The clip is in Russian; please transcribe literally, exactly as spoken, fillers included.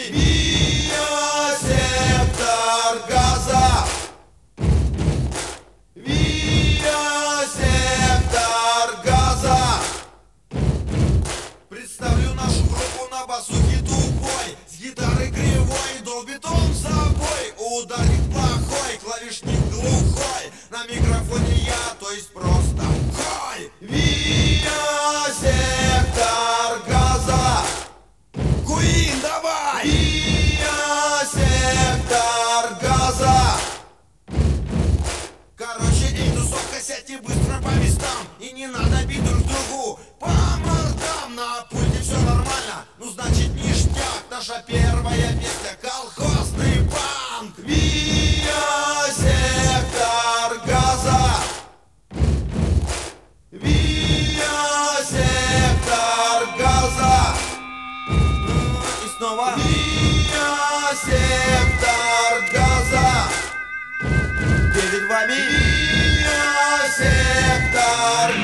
вами Виа-сектор газа. Виа-сектор газа. Представлю нашу группу на басухе тупой, с гитарой кривой, долбит он собой. Ударник плохой, клавишник глухой, на микрофоне я, то есть просто хой. Виа-сектор газа. Куин, давай! Виа-сектор газа. Короче, эй, тусовка, сядьте быстро по местам, и не надо бить друг другу по мордам. На пульте все нормально, ну значит ништяк. Наша первая песня — колхозный панк. Виа-сектор газа. Виа-сектор газа. И снова Виа-сектор газа. Перед вами Виа-сектор